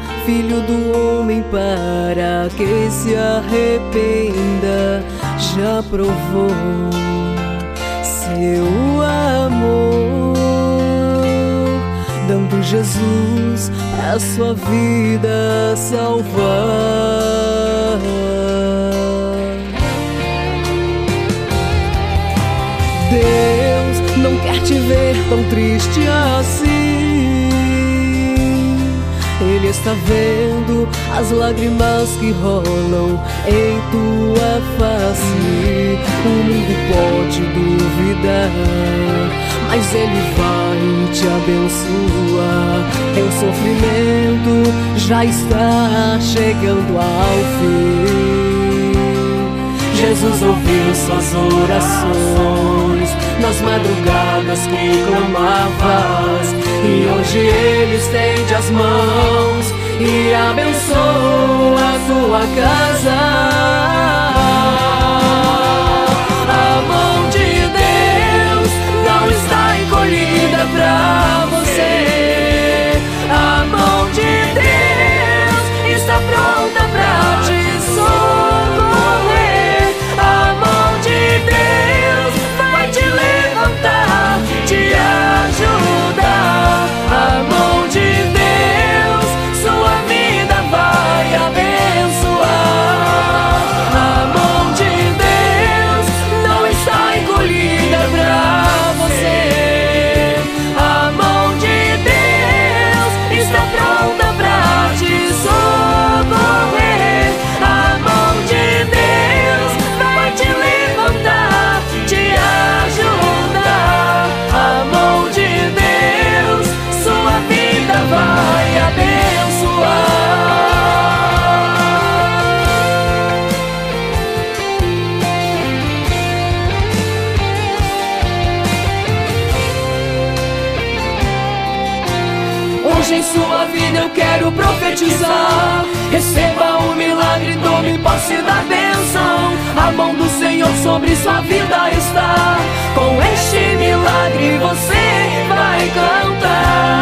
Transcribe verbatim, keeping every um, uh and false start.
Filho do homem, para que se arrependa, já provou seu amor, dando Jesus pra sua vida salvar. Deus não quer te ver tão triste assim. Ele está vendo as lágrimas que rolam em tua face. O mundo pode duvidar, mas Ele vai te abençoar. Teu sofrimento já está chegando ao fim. Jesus ouviu suas orações nas madrugadas que clamavas, e hoje Ele estende as mãos e abençoa a tua casa. A mão de Deus não está encolhida pra você. A mão de Deus está pronta pra te socorrer. A mão de Deus vai te levantar, te ajudar. A mão de Deus sua vida vai abençoar. A mão de Deus não está encolhida pra você. A mão de Deus está pronta pra te socorrer. A mão de Deus vai te levantar, te ajudar. A mão de Deus sua vida vai abençoar. Hoje em sua vida eu quero profetizar. Receba o milagre, tome posse da bênção. A mão do Senhor sobre sua vida está. Com este milagre você vai cantar.